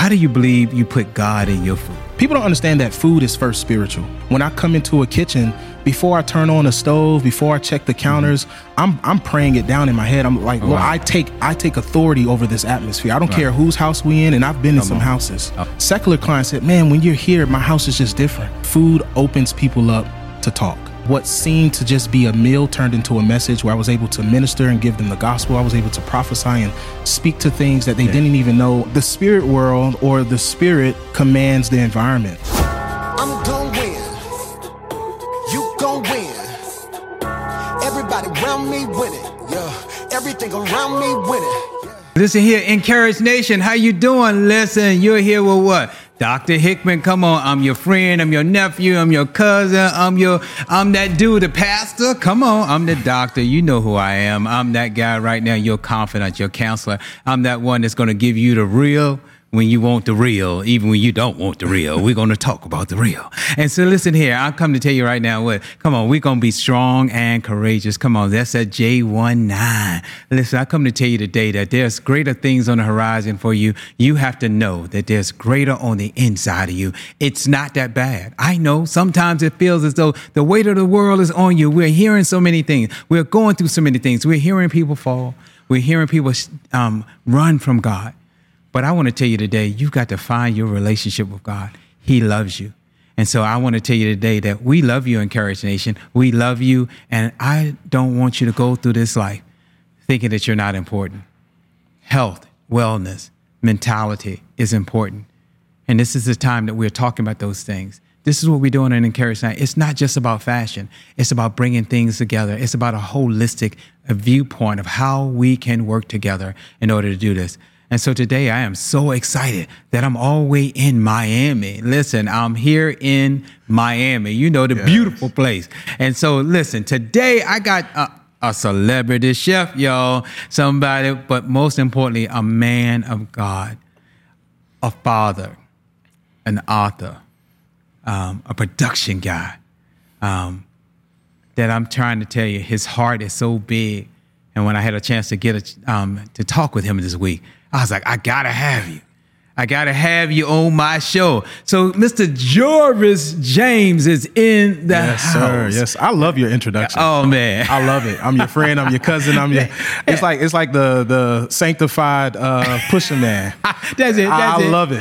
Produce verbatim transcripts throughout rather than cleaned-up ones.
how do you believe you put God in your food? People don't understand that food is first spiritual. When I come into a kitchen, before I turn on a stove, before I check the counters, mm-hmm. I'm I'm praying it down in my head. I'm like, oh, Lord, wow. I take I take authority over this atmosphere. I don't right. care whose house we in, and I've been come in some on. houses. Oh. Secular clients said, man, when you're here, my house is just different. Food opens people up to talk. What seemed to just be a meal turned into a message where I was able to minister and give them the gospel. I was able to prophesy and speak to things that they yeah. didn't even know. The spirit world or the spirit commands the environment. I'm gon' win. You gon' win. Everybody around me winning. Yeah. Everything around me winning. Yeah. Listen here, Encourage Nation. How you doing? Listen, you're here with what? Doctor Hickman, come on. I'm your friend. I'm your nephew. I'm your cousin. I'm your, I'm that dude, the pastor. Come on. I'm the doctor. You know who I am. I'm that guy right now. Your confidant, your counselor. I'm that one that's going to give you the real when you want the real, even when you don't want the real. We're going to talk about the real. And so listen here, I'm coming to tell you right now what, come on, we're going to be strong and courageous. Come on, that's at J nineteen. Listen, I come to tell you today that there's greater things on the horizon for you. You have to know that there's greater on the inside of you. It's not that bad. I know sometimes it feels as though the weight of the world is on you. We're hearing so many things. We're going through so many things. We're hearing people fall. We're hearing people um, run from God. But I want to tell you today, you've got to find your relationship with God. He loves you. And so I want to tell you today that we love you, Encourage Nation. We love you. And I don't want you to go through this life thinking that you're not important. Health, wellness, mentality is important. And this is the time that we're talking about those things. This is what we're doing in Encourage Night. It's not just about fashion. It's about bringing things together. It's about a holistic a viewpoint of how we can work together in order to do this. And so today I am so excited that I'm all the way in Miami. Listen, I'm here in Miami, you know, the yes. beautiful place. And so listen, today I got a, a celebrity chef, y'all, somebody, but most importantly, a man of God, a father, an author, um, a production guy, um, that I'm trying to tell you, his heart is so big. And when I had a chance to get a, um, to talk with him this week, I was like, I gotta have you. I gotta have you on my show. So Mister Jarvis James is in the yes, house. Sir. Yes, I love your introduction. Oh man, I love it. I'm your friend. I'm your cousin. I'm your. It's like it's like the the sanctified uh, pusher man. That's it. That's I, it. I love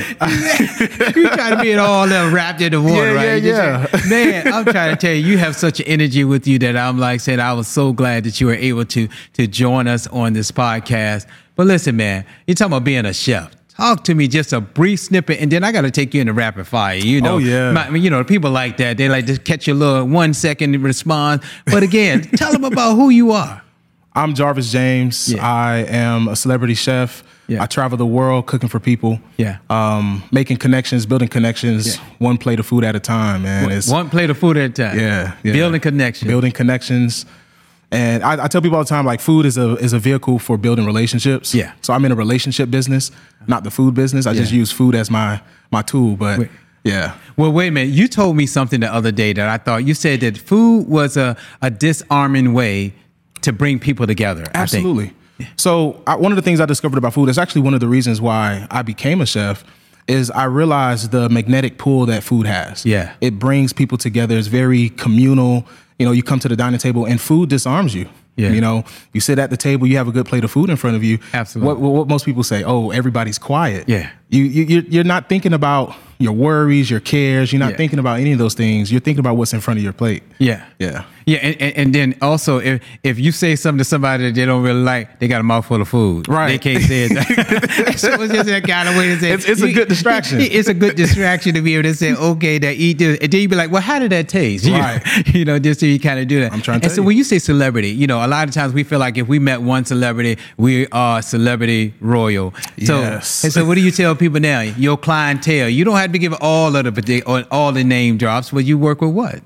it. You try to be it all uh, wrapped in the water, yeah, right? Yeah, yeah. Man, I'm trying to tell you, you have such an energy with you that I'm like saying I was so glad that you were able to to join us on this podcast. But listen, man, you're talking about being a chef. Talk to me just a brief snippet, and then I got to take you into rapid fire. You know, oh, yeah. my, you know, people like that. They like to catch a little one second response. But again, tell them about who you are. I'm Jarvis James. Yeah. I am a celebrity chef. Yeah. I travel the world cooking for people. Yeah. Um, making connections, building connections, yeah. one plate of food at a time, man. One, it's, one plate of food at a time. Yeah. yeah. Building connections. Building connections. And I, I tell people all the time, like, food is a is a vehicle for building relationships. Yeah. So I'm in a relationship business, not the food business. I yeah. just use food as my my tool. But wait. yeah. Well, wait a minute. You told me something the other day that I thought you said that food was a, a disarming way to bring people together. Absolutely. Yeah. So I, one of the things I discovered about food is actually one of the reasons why I became a chef. Is I realized the magnetic pull that food has. Yeah. It brings people together. It's very communal. You know, you come to the dining table and food disarms you. Yeah. You know, you sit at the table, you have a good plate of food in front of you. Absolutely. What, what most people say, oh, everybody's quiet. Yeah. You, you, you're not thinking about your worries, your cares. You're not yeah. thinking about any of those things. You're thinking about what's in front of your plate. Yeah. Yeah. Yeah. And, and, and then also, if, if you say something to somebody that they don't really like, they got a mouthful of food. Right. They can't say it. So it's just that kind of way to say it's, it's a good distraction. It's a good distraction to be able to say, okay, they eat this. And then you be like, well, how did that taste? Right. You know, just so you kind of do that. I'm trying to And so you. when you say celebrity, you know, a lot of times we feel like if we met one celebrity, we are celebrity royal. So, yes. And so what do you tell people now? Your clientele. You don't have to give all of the or all the name drops, but you work with what?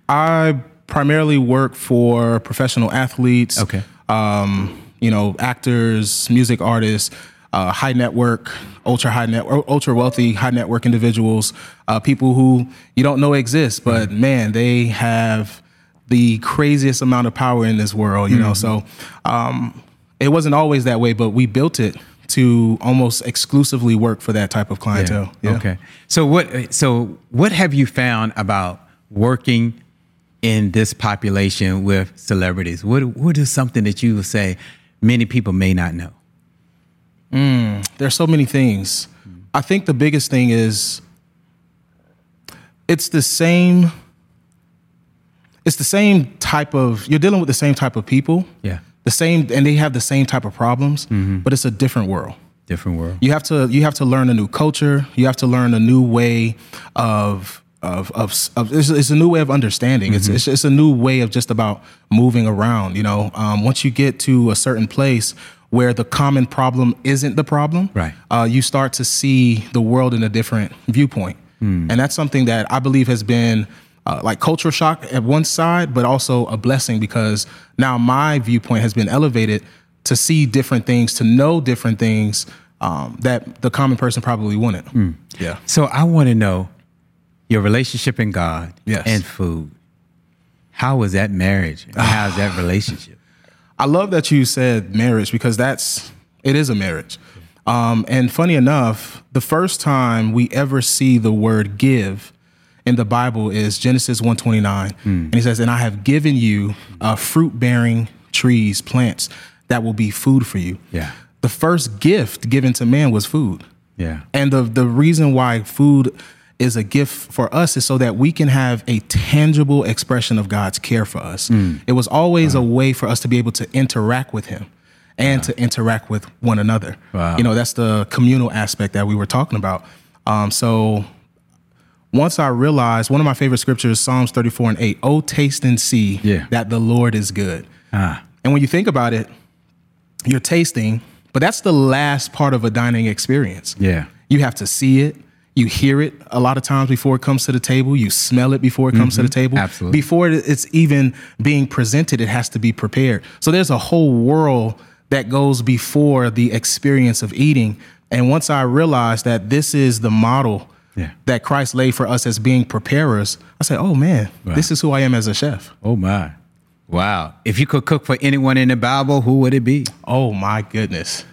I primarily work for professional athletes. Okay. Um, you know, actors, music artists, uh, high network, ultra high net, ultra wealthy, high network individuals, uh, people who you don't know exist, but mm-hmm. man, they have the craziest amount of power in this world. You mm-hmm. know, so um, it wasn't always that way, but we built it to almost exclusively work for that type of clientele. Yeah. Yeah. Okay. So what so what have you found about working in this population with celebrities? What what is something that you would say many people may not know? Mm, there's so many things. I think the biggest thing is it's the same it's the same type of you're dealing with the same type of people. Yeah. The same, and they have the same type of problems, mm-hmm. but it's a different world. Different world. You have to you have to learn a new culture. You have to learn a new way of of of, of it's, it's a new way of understanding. Mm-hmm. It's, it's it's a new way of just about moving around. You know, um, once you get to a certain place where the common problem isn't the problem, right? Uh, you start to see the world in a different viewpoint, mm. and that's something that I believe has been. Uh, like culture shock at one side, but also a blessing because now my viewpoint has been elevated to see different things, to know different things um, that the common person probably wouldn't. Mm. Yeah. So I want to know your relationship in God yes. and food. How was that marriage? And how's that relationship? I love that you said marriage because that's, it is a marriage. Um, and funny enough, the first time we ever see the word give in the Bible is Genesis one twenty-nine. Mm. And he says, and I have given you uh, fruit-bearing trees, plants that will be food for you. Yeah. The first gift given to man was food. Yeah. And the, the reason why food is a gift for us is so that we can have a tangible expression of God's care for us. Mm. It was always wow. a way for us to be able to interact with him and wow. to interact with one another. Wow. You know, that's the communal aspect that we were talking about. Um, so... Once I realized, one of my favorite scriptures, Psalms thirty-four and eight, oh, taste and see yeah. that the Lord is good. Ah. And when you think about it, you're tasting, but that's the last part of a dining experience. Yeah. You have to see it. You hear it a lot of times before it comes to the table. You smell it before it comes mm-hmm. to the table. Absolutely. Before it's even being presented, it has to be prepared. So there's a whole world that goes before the experience of eating. And once I realized that this is the model Yeah. that Christ laid for us as being preparers, I said, oh, man, wow. this is who I am as a chef. Oh, my. Wow. If you could cook for anyone in the Bible, who would it be? Oh, my goodness.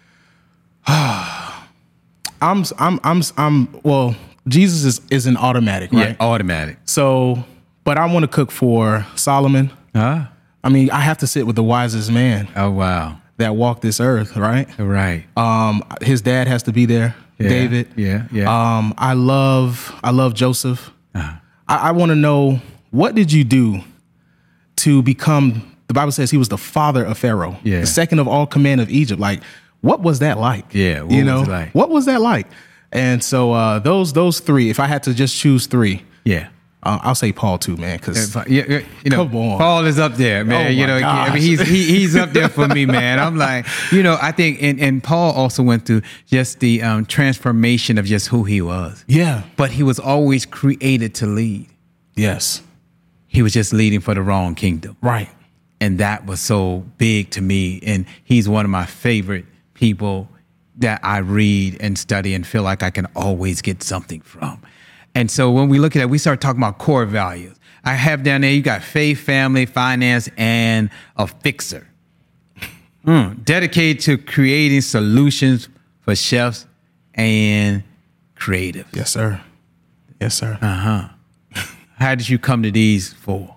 I'm, I'm, I'm, I'm, well, Jesus is, is an automatic, right? Yeah, automatic. So, but I want to cook for Solomon. Huh? I mean, I have to sit with the wisest man. Oh, wow. That walked this earth, right? Right. Um, his dad has to be there. Yeah, David. Yeah, yeah. Um, I love, I love Joseph. Uh-huh. I, I want to know, what did you do to become, the Bible says he was the father of Pharaoh, yeah. the second of all command of Egypt. Like, what was that like? Yeah, what you know, was it like? What was that like? And so uh, those those three, if I had to just choose three, yeah. Uh, I'll say Paul too, man. Because yeah, yeah, you know, come on. Paul is up there, man. Oh you know, gosh. I mean, he's he, he's up there for me, man. I'm like, you know, I think, and, and Paul also went through just the um, transformation of just who he was. Yeah, but he was always created to lead. Yes, he was just leading for the wrong kingdom, right? And that was so big to me. And he's one of my favorite people that I read and study and feel like I can always get something from. And so when we look at it, we start talking about core values. I have down there, you got faith, family, finance, and a fixer. Mm, dedicated to creating solutions for chefs and creatives. Yes, sir. Yes, sir. Uh-huh. How did you come to these four?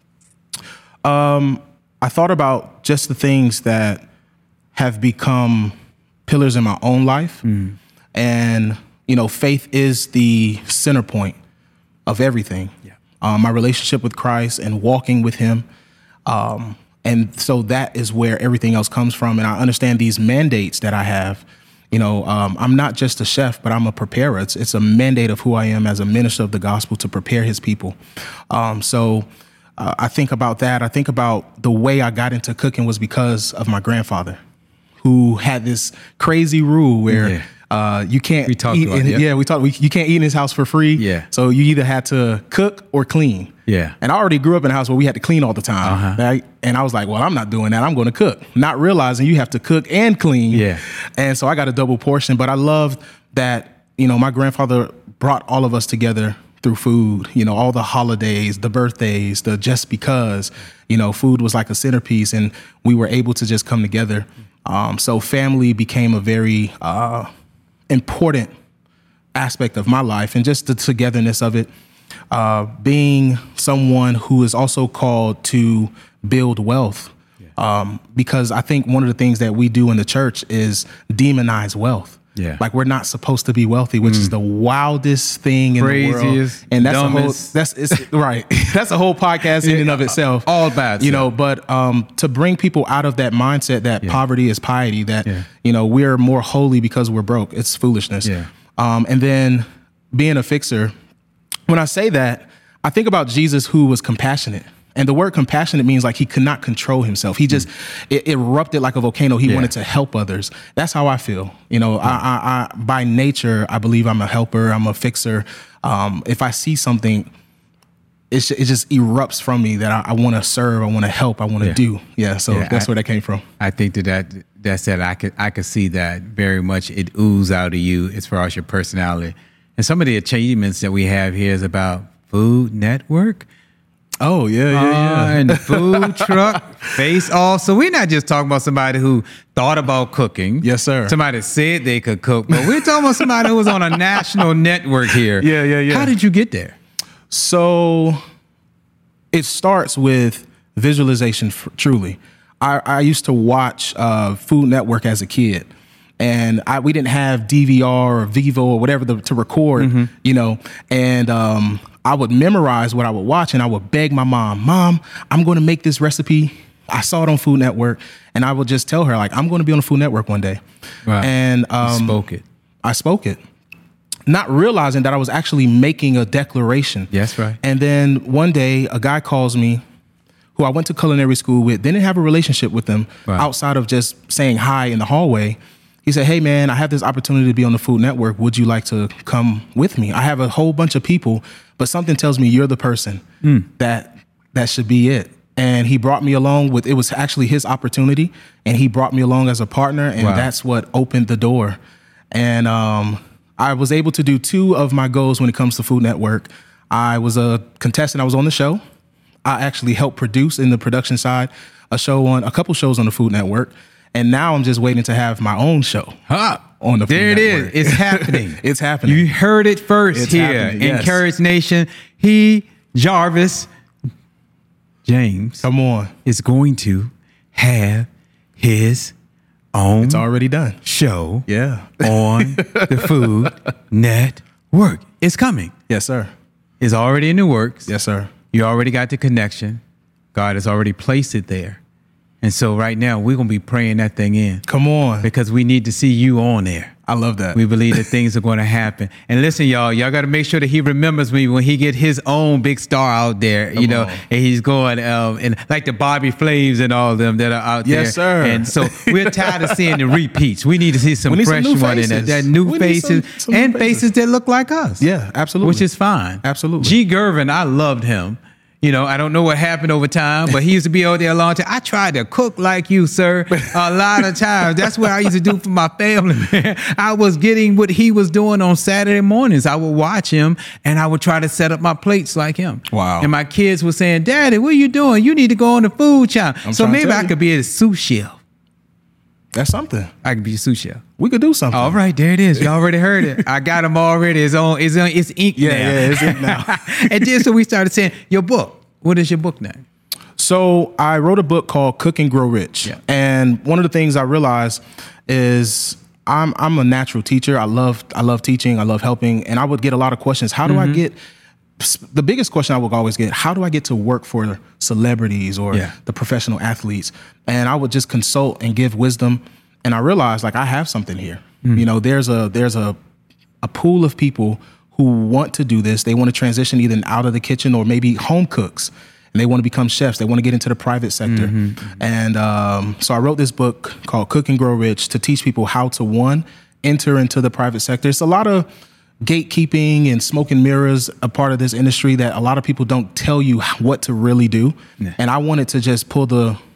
Um, I thought about just the things that have become pillars in my own life. Mm. And you know, faith is the center point of everything. Yeah. Um, my relationship with Christ and walking with him. Um, and so that is where everything else comes from. And I understand these mandates that I have. You know, um, I'm not just a chef, but I'm a preparer. It's, it's a mandate of who I am as a minister of the gospel to prepare his people. Um, so uh, I think about that. I think about the way I got into cooking was because of my grandfather, who had this crazy rule where yeah. Uh, you can't we talked eat about, in, yeah. yeah, we talked, we, you can't eat in his house for free. Yeah. So you either had to cook or clean. Yeah. And I already grew up in a house where we had to clean all the time. Uh-huh. Right? And I was like, well, I'm not doing that. I'm going to cook. Not realizing you have to cook and clean. Yeah. And so I got a double portion, but I loved that, you know, my grandfather brought all of us together through food, you know, all the holidays, the birthdays, the just because, you know, food was like a centerpiece and we were able to just come together. Um, so family became a very uh, important aspect of my life, and just the togetherness of it. Uh, being someone who is also called to build wealth. Um, because I think one of the things that we do in the church is demonize wealth. Yeah. Like we're not supposed to be wealthy, which mm. is the wildest thing in Craziest, the world. And that's dumbest. a whole, that's, it's, right. That's a whole podcast in and of itself. All bad. You know, but, um, to bring people out of that mindset that yeah. poverty is piety, that, yeah. you know, we're more holy because we're broke. It's foolishness. Yeah. Um, and then being a fixer, when I say that, I think about Jesus, who was compassionate. And the word compassionate means like he could not control himself. He just mm. it, it erupted like a volcano. He yeah. wanted to help others. That's how I feel. You know, yeah. I, I, I by nature, I believe I'm a helper. I'm a fixer. Um, if I see something, it, it just erupts from me that I, I want to serve. I want to help. I want to yeah. do. Yeah. So yeah, that's I, where that came from. I think that, that that's that I could I could see that very much. It ooze out of you as far as your personality. And some of the achievements that we have here is about Food Network. Oh, yeah, yeah, yeah. Uh, and the food truck, face off. So we're not just talking about somebody who thought about cooking. Yes, sir. Somebody said they could cook, but we're talking about somebody who was on a national network here. Yeah, yeah, yeah. How did you get there? So it starts with visualization, f- truly. I, I used to watch uh, Food Network as a kid. And I, we didn't have D V R or Vivo or whatever the, to record, mm-hmm. you know, and um, I would memorize what I would watch, and I would beg my mom, Mom, I'm going to make this recipe. I saw it on Food Network, and I would just tell her, like, I'm going to be on the Food Network one day. Right. And um, you spoke it. I spoke it, not realizing that I was actually making a declaration. Yes, right. And then one day, a guy calls me, who I went to culinary school with, didn't have a relationship with them right. outside of just saying hi in the hallway. He said, hey, man, I have this opportunity to be on the Food Network. Would you like to come with me? I have a whole bunch of people, but something tells me you're the person mm. that that should be it. And he brought me along with, it was actually his opportunity, and he brought me along as a partner, and wow. that's what opened the door. And um, I was able to do two of my goals when it comes to Food Network. I was a contestant. I was on the show. I actually helped produce in the production side a show on, a couple shows on the Food Network. And now I'm just waiting to have my own show huh. on the Food There it Network. is. It's happening. It's happening. You heard it first it's here in yes. Carrots Nation. He, Jarvis James, come on, is going to have his own it's already done. show yeah. on the Food Network. It's coming. Yes, sir. It's already in the works. Yes, sir. You already got the connection. God has already placed it there. And so right now, we're going to be praying that thing in. Come on. Because we need to see you on there. I love that. We believe that things are going to happen. And listen, y'all, y'all got to make sure that he remembers me when he get his own big star out there, Come you know, on. and he's going, um, and like the Bobby Flaves and all of them that are out yes, there. Yes, sir. And so we're tired of seeing the repeats. We need to see some need fresh some one in there. That new we faces some, some and new faces. faces that look like us. Yeah, absolutely. Which is fine. Absolutely. G. Gervin, I loved him. You know, I don't know what happened over time, but he used to be out there a long time. I tried to cook like you, sir, a lot of times. That's what I used to do for my family, man. I was getting what he was doing on Saturday mornings. I would watch him, and I would try to set up my plates like him. Wow. And my kids were saying, Daddy, what are you doing? You need to go on the food channel. I'm so maybe I you. could be a sous chef. That's something. I could be a sous chef. We could do something. All right, there it is. You already heard it. I got him already. It's on. It's on. It's ink yeah, now. Yeah, it's ink now. And then so we started saying, your book. What is your book name? So I wrote a book called Cook and Grow Rich. Yeah. And one of the things I realized is I'm I'm a natural teacher. I love I love teaching. I love helping. And I would get a lot of questions. How do mm-hmm. I get, the biggest question I would always get, how do I get to work for celebrities or yeah. the professional athletes? And I would just consult and give wisdom. And I realized like I have something here. Mm. You know, there's a there's a a pool of people who want to do this. They want to transition either out of the kitchen or maybe home cooks. And they want to become chefs. They want to get into the private sector. Mm-hmm, mm-hmm. And um, so I wrote this book called Cook and Grow Rich to teach people how to, one, enter into the private sector. It's a lot of gatekeeping and smoke and mirrors, a part of this industry that a lot of people don't tell you what to really do. Yeah. And I wanted to just pull the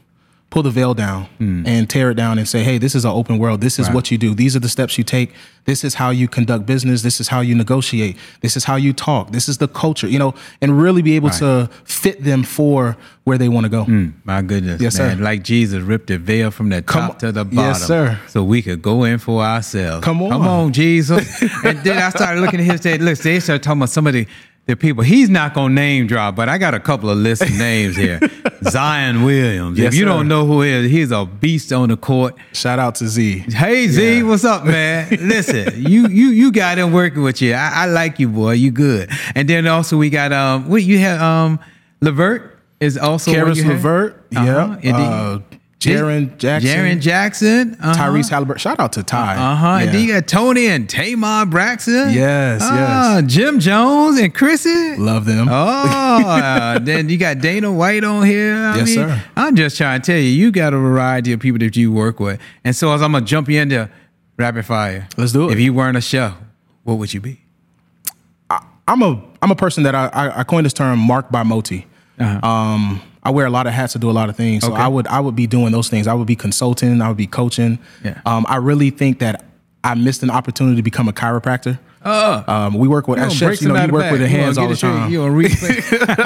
pull the veil down mm. and tear it down and say, hey, this is an open world. This is right. what you do. These are the steps you take. This is how you conduct business. This is how you negotiate. This is how you talk. This is the culture, you know, and really be able right. to fit them for where they want to go. Mm, my goodness, yes, man. Sir. Like Jesus ripped the veil from the Come top to the bottom. Yes, sir. So we could go in for ourselves. Come on. Come on, Jesus. And then I started looking at his, said, look, they started talking about some of the The people, he's not going to name drop, but I got a couple of list of names here. Zion Williams. Yes, if you sir. don't know who he is, he's a beast on the court. Shout out to Z. Hey, Z, Yeah. what's up, man? Listen, you you you got him working with you. I, I like you, boy. You good. And then also we got, um, what you had, um, Levert is also one Karis you had? Levert. Uh-huh. Yeah. Uh, Jaren Jackson. Jaren Jackson. Uh-huh. Tyrese Halliburton. Shout out to Ty. Uh-huh. Yeah. And then you got Tony and Tamar Braxton. Yes, ah, yes. Jim Jones and Chrissy. Love them. Oh, uh, then you got Dana White on here. I Yes, mean, sir. I'm just trying to tell you, you got a variety of people that you work with. And so as I'm going to jump you into rapid fire. Let's do it. If you weren't a chef, what would you be? I, I'm a I'm a person that I, I, I coined this term marked by Moti. Uh-huh. Um, I wear a lot of hats to do a lot of things. So Okay. I would I would be doing those things. I would be consulting. I would be coaching. Yeah. Um, I really think that I missed an opportunity to become a chiropractor. Oh. Um, we work with as chefs. You know, you work with the hands all the time. You on replay?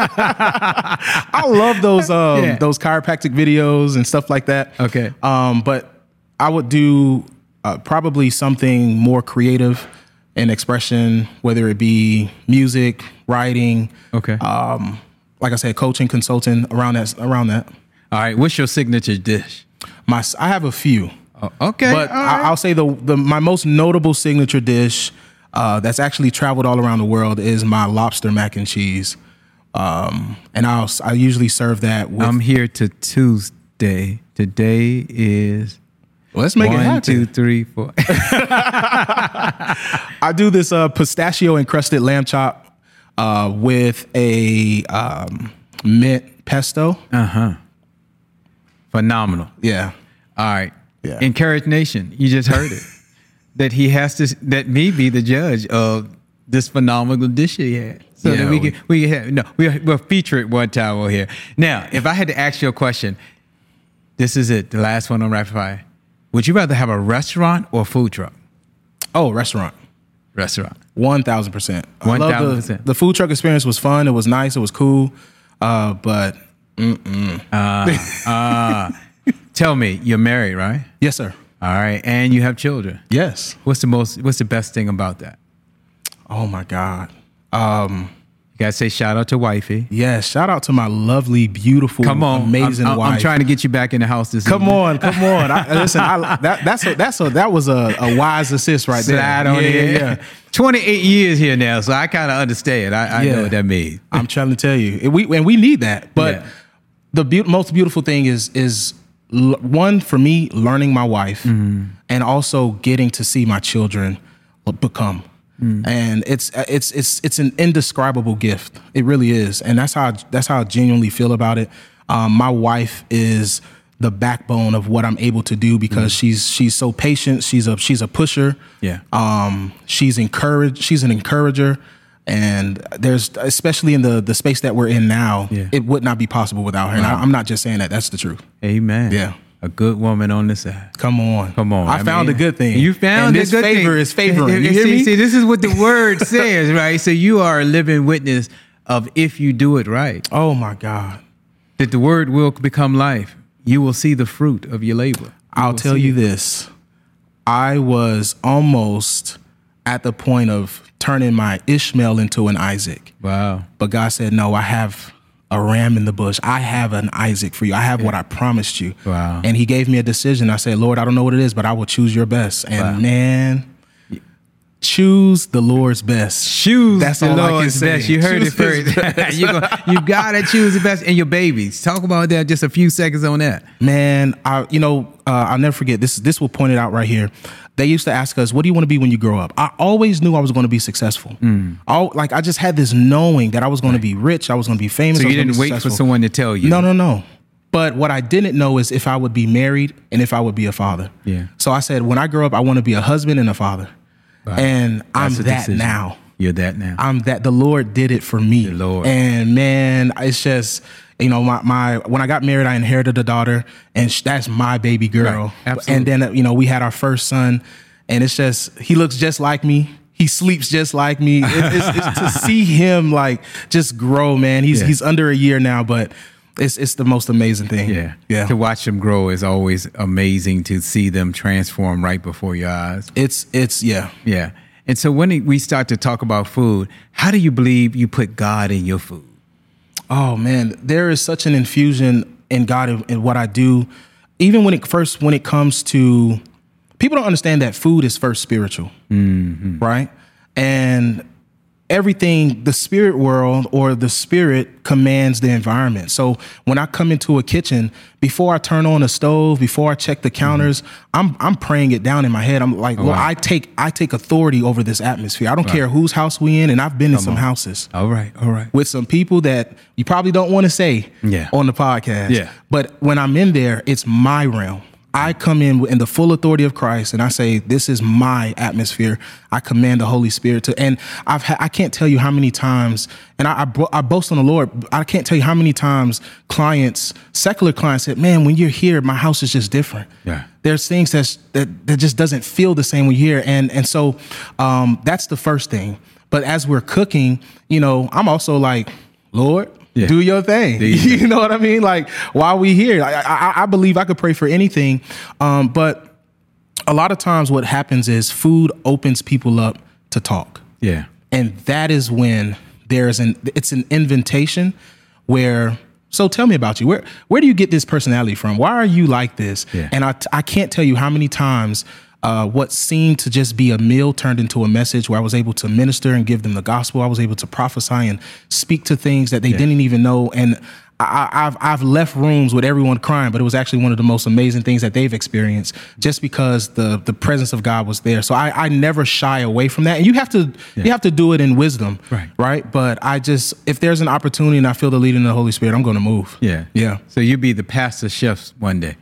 I love those um, Yeah. those chiropractic videos and stuff like that. Okay. Um, but I would do uh, probably something more creative in expression, whether it be music, writing. Okay. Um, like I said, coaching, consulting, around that. Around that. All right. What's your signature dish? My I have a few. Oh, okay. But all right. I, I'll say the the my most notable signature dish uh, that's actually traveled all around the world is my lobster mac and cheese. Um, and I'll I usually serve that with. I'm here to Tuesday. Today is Well, let's make one, it happen. two, three, four. I do this uh, pistachio encrusted lamb chop uh, with a um, mint pesto. Uh huh. Phenomenal. Yeah. All right. Yeah. Encourage Nation. You just heard it. That he has to. That me be the judge of this phenomenal dish he had. So Yeah, that we we- can we can have no we we'll feature it one time over here. Now, if I had to ask you a question, this is it. The last one on rapid fire. Would you rather have a restaurant or a food truck? Oh, restaurant. Restaurant. One thousand percent. one thousand The, percent. the food truck experience was fun. It was nice. It was cool. Uh, but mm-mm. Tell me, you're married, right? yes, sir. All right, and you have children. Yes. What's the most? What's the best thing about that? Oh my God. Um, You gotta say shout out to wifey. yes. Shout out to my lovely, beautiful, Come on, amazing I'm, I'm, wife. I'm trying to get you back in the house this Come evening. on, come on. I, listen, I, that that's a, that's a that was a, a wise assist right there. Slide on yeah, it. yeah, yeah. twenty-eight years here now, so I kind of understand. I, I Yeah. know what that means. I'm trying to tell you, and we and we need that. But Yeah. the be- most beautiful thing is is l- one for me learning my wife, and also getting to see my children become. And it's it's it's it's an indescribable gift. It really is, and that's how that's how I genuinely feel about it. Um, my wife is the backbone of what I'm able to do because she's she's so patient. She's a she's a pusher. Yeah. Um, she's encouraged. She's an encourager, and there's especially in the the space that we're in now, Yeah. it would not be possible without her. And I, I'm not just saying that. That's the truth. Amen. Yeah. A good woman on the side. Come on, Come on. I, found mean, a good thing. You found and a this good favor thing. is favoring. You see, hear me? See, this is what the word says, right? So you are a living witness of if you do it right, Oh my God. that the word will become life. You will see the fruit of your labor. You I'll will tell see you it. this. I was almost at the point of turning my Ishmael into an Isaac. Wow. But God said, no, I have a ram in the bush. I have an Isaac for you. I have what I promised you. Wow. And he gave me a decision. I said, Lord, I don't know what it is, but I will choose your best. And Wow. man, choose the Lord's best. Choose That's the all I can Lord's say. best. You heard Choose it his first. best. you, go, you gotta choose the best. And your babies. Talk about that. Just a few seconds on that. Man, I you know, uh, I'll never forget this. This will point it out right here. They used to ask us, "What do you want to be when you grow up?" I always knew I was going to be successful. Mm. All, like I just had this knowing that I was going to be rich. I was going to be famous. So I was you gonna didn't be wait for successful. someone to tell you. No, no, no. But what I didn't know is if I would be married and if I would be a father. Yeah. So I said, when I grow up, I want to be a husband and a father. Wow. And I'm That's a that decision. now. You're that now. I'm that. The Lord did it for me. The Lord. And man, it's just, You know, my, my when I got married, I inherited a daughter, and sh- that's my baby girl. Right. Absolutely. And then, you know, we had our first son, and it's just, he looks just like me. He sleeps just like me. It, it's, it's to see him like just grow, man. He's Yeah. he's under a year now, but it's it's the most amazing thing. Yeah. Yeah. To watch them grow is always amazing, to see them transform right before your eyes. It's it's yeah. Yeah. And so when we start to talk about food, how do you believe you put God in your food? Oh man, there is such an infusion in God in, in what I do. Even when it first when it comes to, people don't understand that food is first spiritual, mm-hmm. right? And everything, the spirit world or the spirit commands the environment. So when I come into a kitchen, before I turn on a stove, before I check the counters, mm-hmm. I'm I'm praying it down in my head. I'm like, oh, well, wow. I take I take authority over this atmosphere. I don't right. care whose house we in, and I've been come in some on. houses. All right, all right. With some people that you probably don't want to say yeah. on the podcast. Yeah. But when I'm in there, it's my realm. I come in in the full authority of Christ, and I say, "This is my atmosphere." I command the Holy Spirit to, and I've ha- I can't tell you how many times, and I I, bo- I boast on the Lord. I can't tell you how many times clients, secular clients, said, "Man, when you're here, my house is just different." Yeah, there's things that's, that that just doesn't feel the same when you're here, and and so um, that's the first thing. But as we're cooking, you know, I'm also like, Lord. Yeah. Do your thing. You, you know what I mean? Like, while we here, I, I, I believe I could pray for anything. Um, but a lot of times what happens is food opens people up to talk. Yeah. And that is when there's an, it's an invitation where, so tell me about you. Where, where do you get this personality from? Why are you like this? Yeah. And I, I can't tell you how many times Uh, what seemed to just be a meal turned into a message where I was able to minister and give them the gospel. I was able to prophesy and speak to things that they yeah. didn't even know. And I, I've I've left rooms with everyone crying, but it was actually one of the most amazing things that they've experienced just because the the presence of God was there. So I, I never shy away from that. And you have to yeah. you have to do it in wisdom, right? Right. But I just, if there's an opportunity and I feel the leading of the Holy Spirit, I'm going to move. Yeah, yeah. So you'll be the pastor chef one day.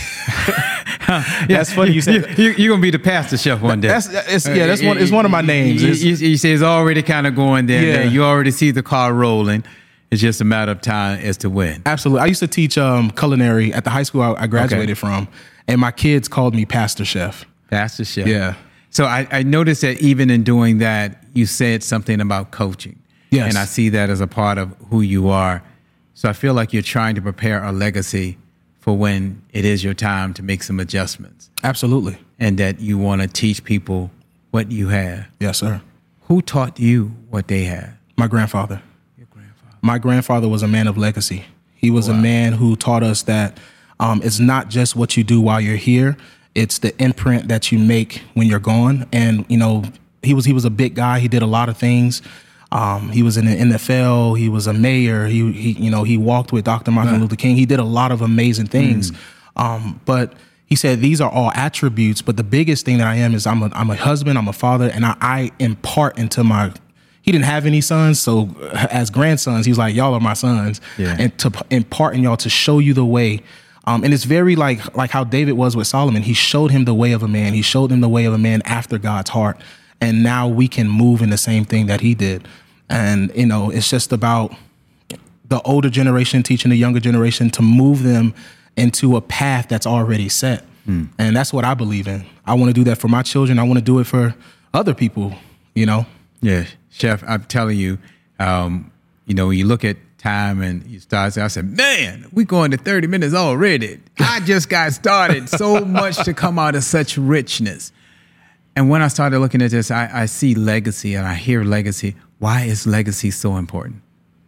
Yeah, that's funny you said. You, you're gonna be the pastor chef one day. That's it's, yeah. That's one. It's one of my names. You, you, you say it's already kind of going there. Yeah. There. You already see the car rolling. It's just a matter of time as to when. Absolutely. I used to teach um, culinary at the high school I, I graduated okay. from, and my kids called me pastor chef. Pastor chef. Yeah. So I, I noticed that even in doing that, you said something about coaching. Yes. And I see that as a part of who you are. So I feel like you're trying to prepare a legacy for when it is your time to make some adjustments. Absolutely. And that you want to teach people what you have. Yes, sir. Who taught you what they had? My grandfather. Your grandfather. My grandfather was a man of legacy. He was wow. a man who taught us that um, it's not just what you do while you're here. It's the imprint that you make when you're gone. And, you know, he was he was a big guy. He did a lot of things. Um, he was in the N F L. He was a mayor. He, he you know, he walked with Doctor Martin yeah. Luther King. He did a lot of amazing things. Mm. Um, but he said these are all attributes. But the biggest thing that I am is I'm a, I'm a husband. I'm a father, and I, I impart into my. He didn't have any sons, so as grandsons, he was like, "Y'all are my sons," yeah. and to impart in y'all to show you the way. Um, and it's very like like how David was with Solomon. He showed him the way of a man. He showed him the way of a man after God's heart. And now we can move in the same thing that he did. And, you know, it's just about the older generation teaching the younger generation to move them into a path that's already set. Mm. And that's what I believe in. I want to do that for my children. I want to do it for other people, you know? Yeah, Chef, I'm telling you, um, you know, when you look at time and you start, I said, man, we going to thirty minutes already. I just got started. So much to come out of such richness. And when I started looking at this, I, I see legacy and I hear legacy. Why is legacy so important?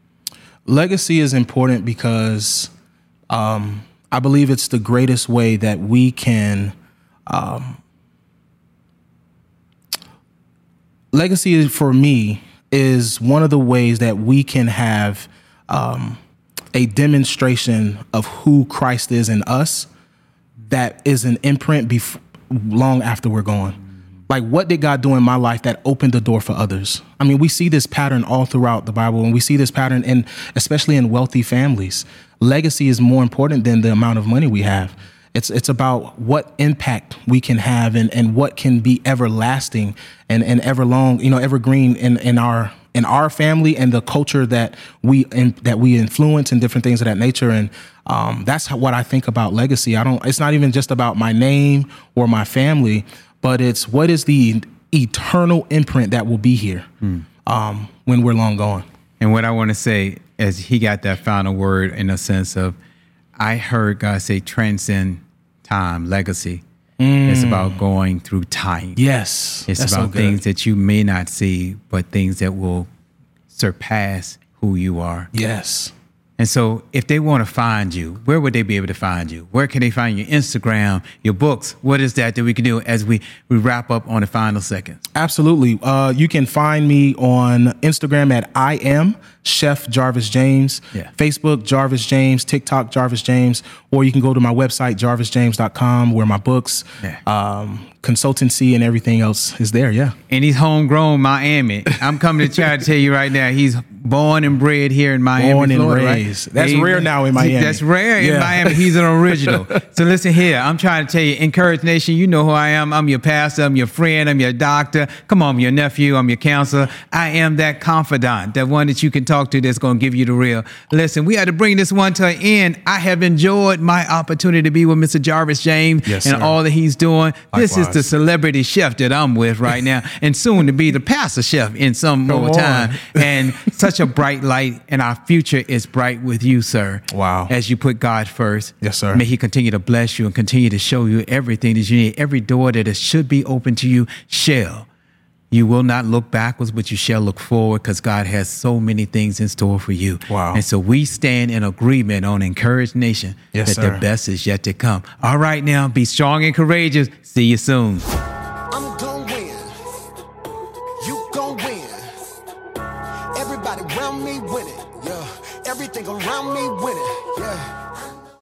Legacy is important because um, I believe it's the greatest way that we can. Um, legacy for me is one of the ways that we can have um, a demonstration of who Christ is in us that is an imprint bef- long after we're gone. Like, what did God do in my life that opened the door for others? I mean, we see this pattern all throughout the Bible, and we see this pattern in, especially in wealthy families. Legacy is more important than the amount of money we have. It's it's about what impact we can have and, and what can be everlasting and, and ever long, you know, evergreen in, in our in our family and the culture that we in, that we influence and different things of that nature. And um, that's how, what I think about legacy. I don't. It's not even just about my name or my family, but it's what is the eternal imprint that will be here mm. um, when we're long gone. And what I want to say is he got that final word in a sense of, I heard God say transcend time, legacy. Mm. It's about going through time. Yes. It's about so things that you may not see, but things that will surpass who you are. Yes. And so if they want to find you, where would they be able to find you? Where can they find your Instagram, your books? What is that that we can do as we, we wrap up on the final seconds? Absolutely. Uh, you can find me on Instagram at I am Chef Jarvis James, yeah. Facebook Jarvis James, TikTok Jarvis James, or you can go to my website jarvis james dot com where my books, yeah. um, consultancy and everything else is there. Yeah. And he's homegrown Miami. I'm coming to try to tell you right now, he's born and bred here in Miami, born and Florida, raised. Right? That's he, rare now in Miami. That's rare yeah. in Miami. He's an original. So listen here, I'm trying to tell you, Encourage Nation, you know who I am. I'm your pastor, I'm your friend, I'm your doctor. Come on, I'm your nephew, I'm your counselor. I am that confidant, that one that you can talk to that's going to give you the real. Listen, we had to bring this one to an end. I have enjoyed my opportunity to be with Mister Jarvis James yes, and sir. all that he's doing. Likewise. This is the celebrity chef that I'm with right now, and soon to be the pastor chef in some Come more on. time. And such a bright light, and our future is bright with you, sir. Wow. As you put God first. Yes, sir. May he continue to bless you and continue to show you everything that you need. Every door that is, should be open to you shall. You will not look backwards, but you shall look forward, because God has so many things in store for you. Wow. And so we stand in agreement on Encourage Nation yes, that sir. the best is yet to come. All right, now, be strong and courageous. See you soon. I'm gon' win. You gon' win. Everybody around me winning. Yeah. Everything around me winning. Yeah.